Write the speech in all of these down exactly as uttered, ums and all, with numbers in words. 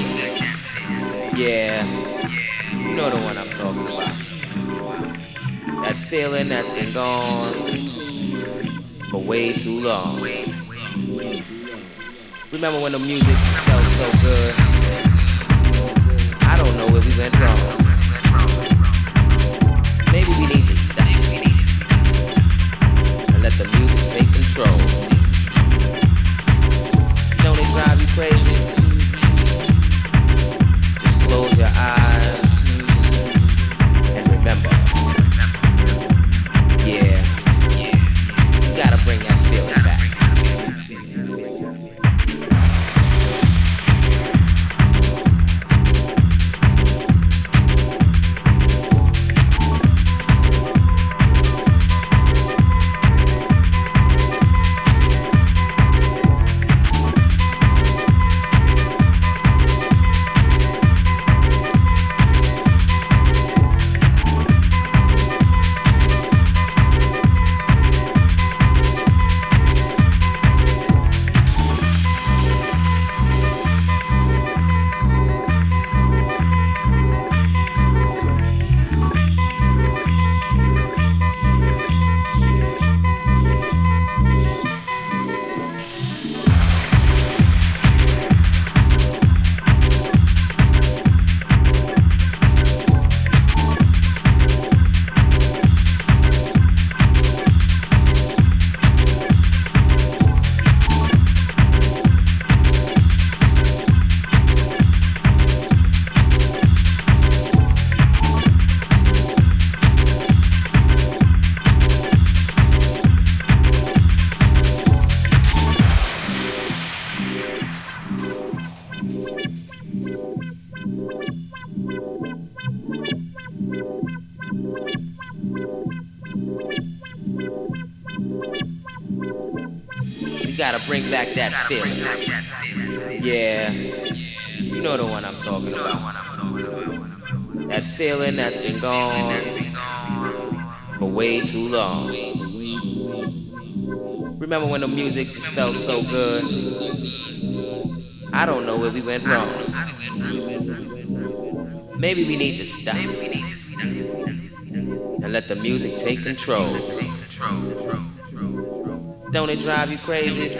Yeah, you know the one I'm talking about. That feeling that's been gone for way too long. Remember when the music felt so good? I don't know where we went wrong. Maybe we need to stop and let the music take control. Don't it drive you crazy? Just close your eyes and remember. Yeah, you gotta bring that feeling back. You gotta bring back that feeling. Yeah, you know the one I'm talking about. That feeling that's been gone for way too long. Remember when the music felt so good? I don't know where we went wrong. Maybe we need to stop and let the music take control. Don't it drive you crazy?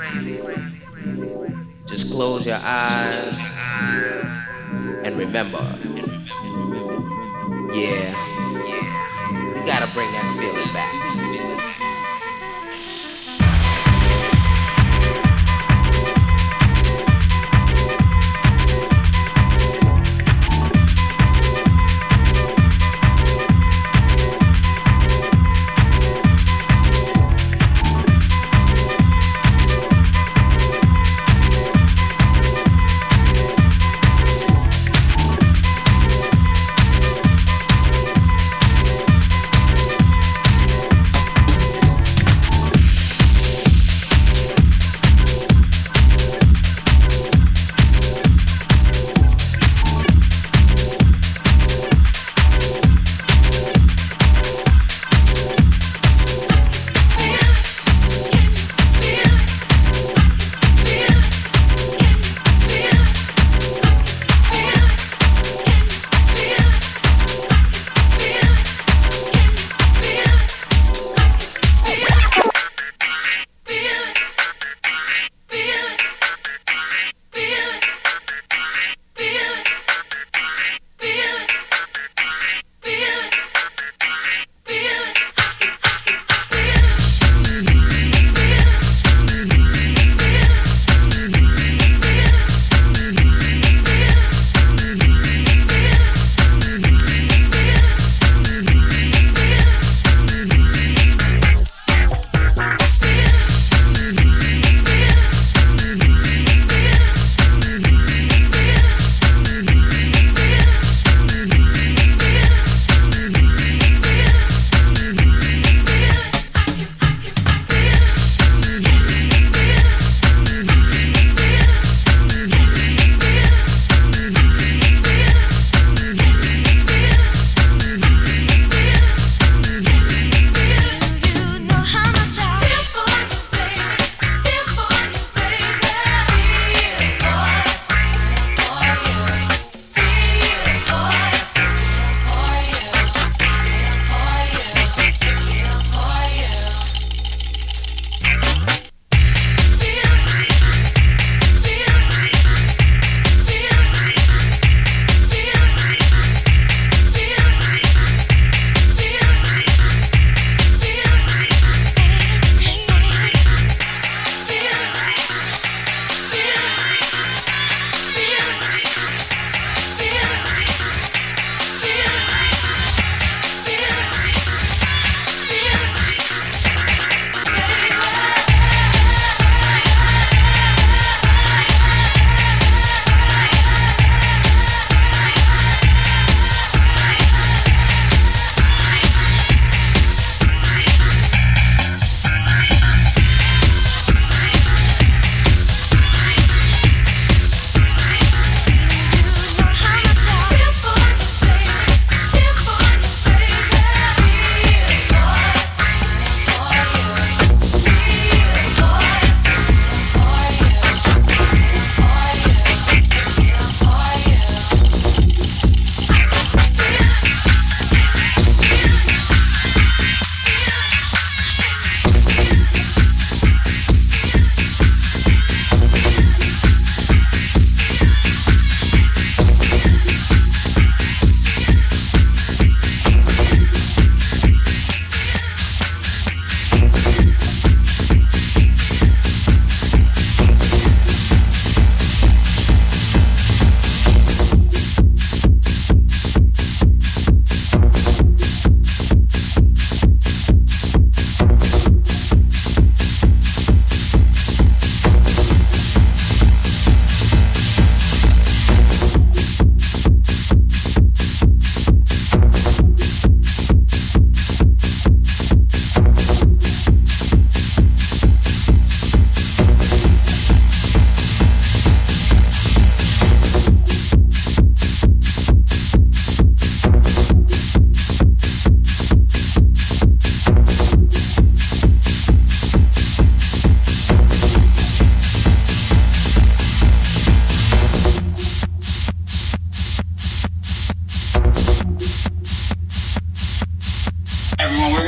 Just close your eyes and remember. Yeah, you gotta bring that feeling back.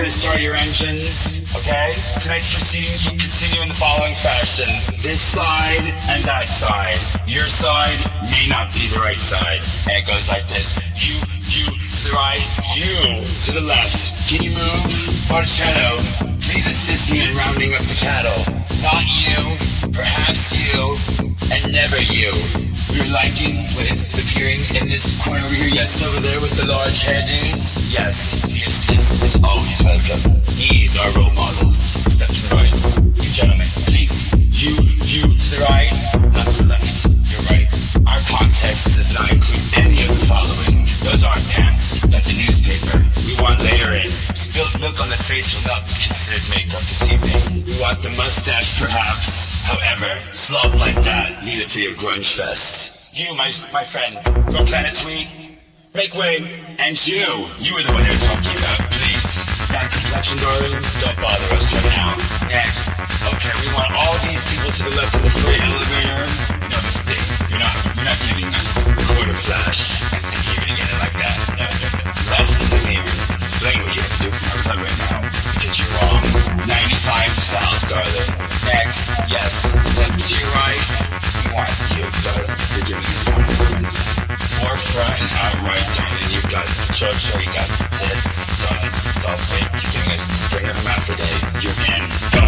start your engines, okay? Tonight's proceedings will continue in the following fashion. This side and that side. Your side may not be the right side. And it goes like this. You, you to the right, you to the left. Can you move? Marcello, please assist me in rounding up the cattle. Not you, perhaps you, and never you. You're liking what is appearing in this corner over here? Yes, over there with the large hairdos? Yes, fierceness is always welcome. These are role models. Step to the right. You gentlemen, please. You, you to the right, not to the left. You're right. Our context does not include any of the following. Those aren't pants. That's a newspaper. We want layering. Spilt milk on the face will not be considered makeup this evening. We want the mustache, perhaps. However, slob like that, leave it for your grunge fest. You, my my friend, from Planet Tweet, make way. And you, you are the one they're talking about, please. That complexion, darling, don't bother us right now. Next. Okay, we want all these people to the left of the freight elevator. No mistake. You're not, you're not giving us the quarter flash. I think you're gonna get it like that. No, no, no. Left doesn't even explain what you have to do for our club right now. Because you're wrong. ninety-five south, darling. Next. Yes. Step to your right. We want you, darling. You're giving us more performance. Forefront and outright, darling. You've got the chocho, you got the tits, darling. It's all fake. You're giving us spring of hermaphrodite. You're in. Go.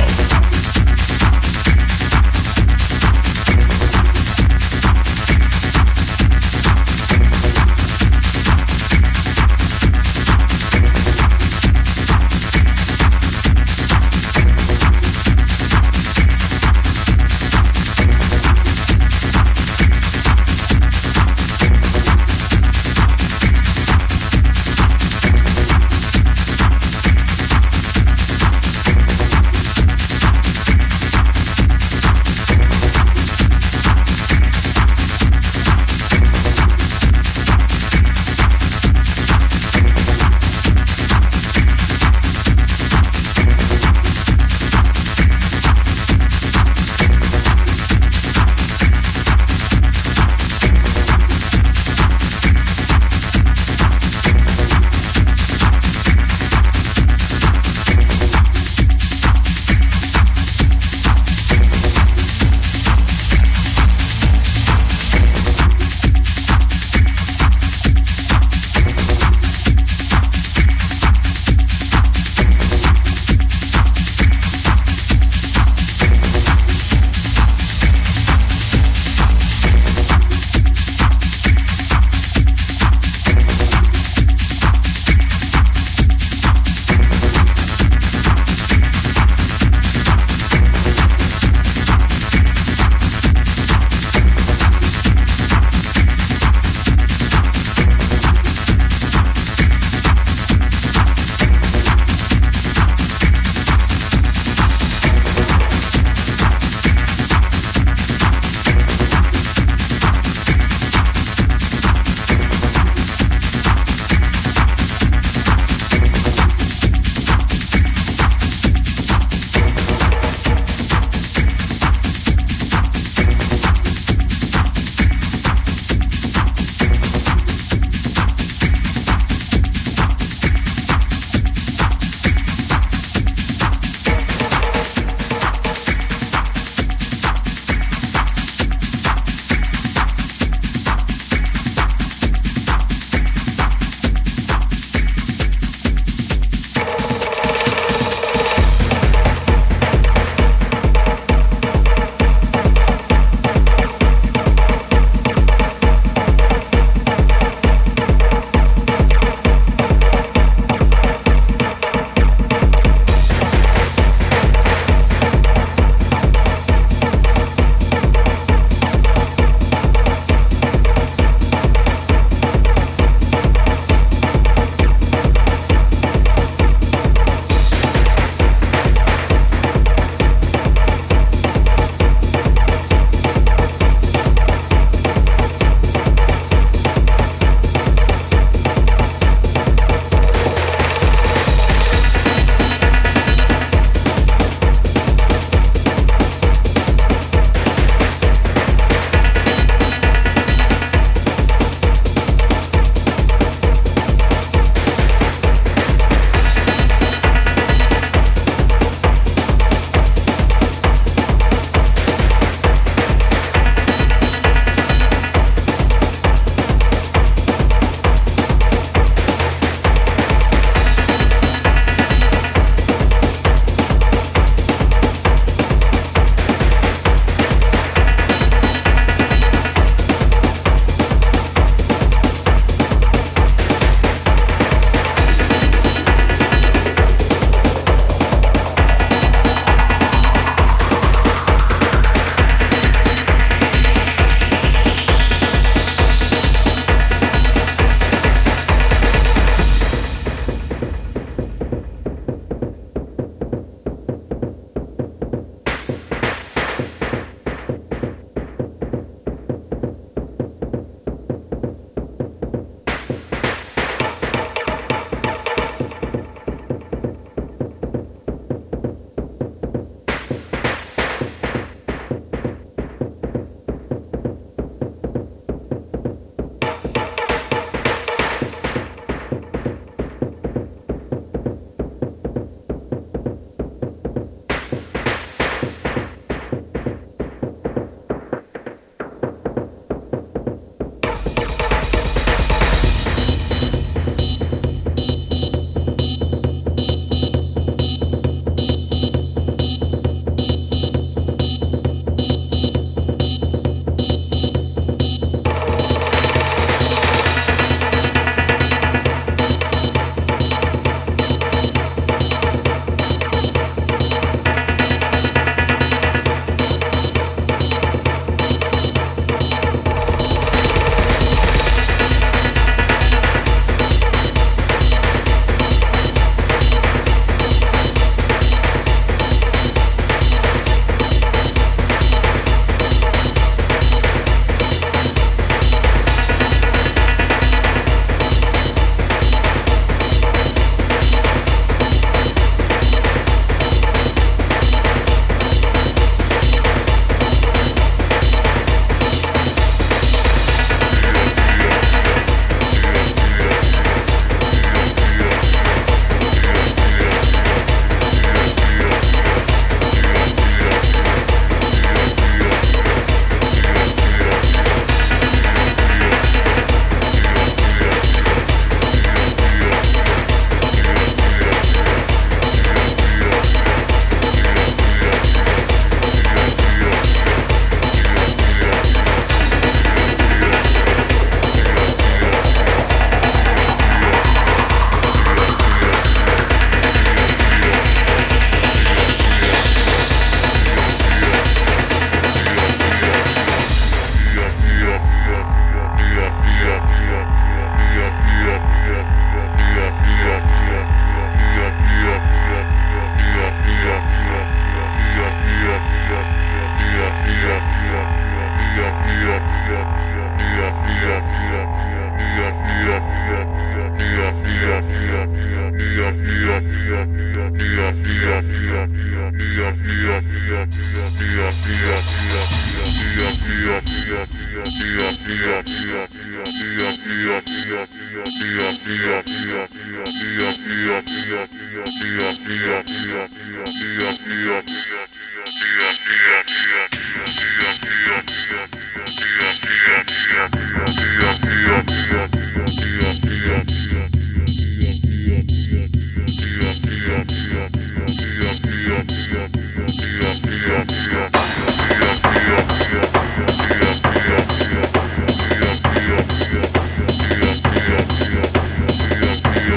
Yeah.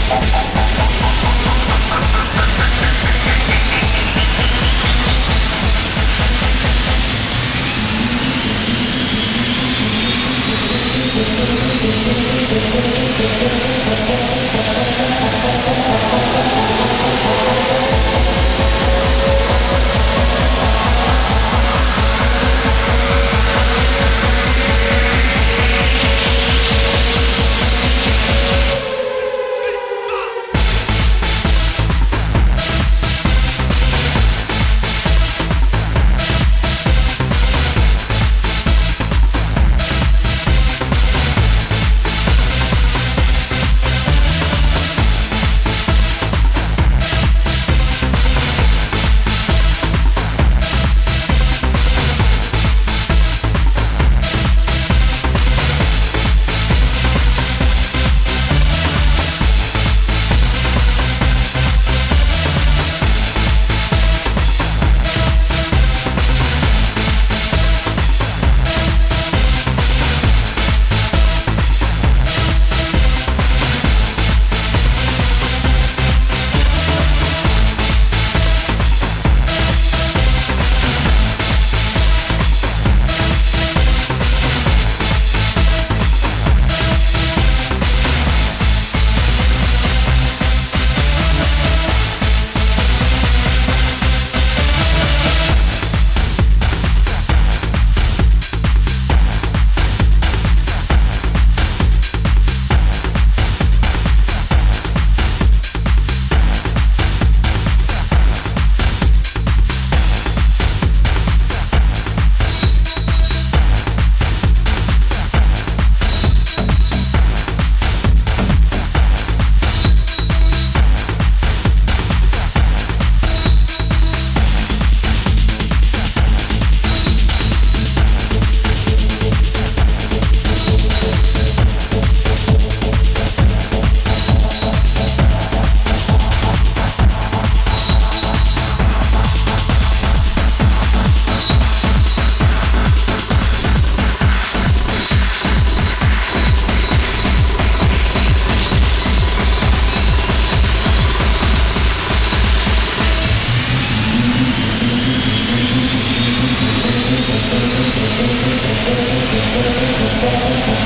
We'll be right back.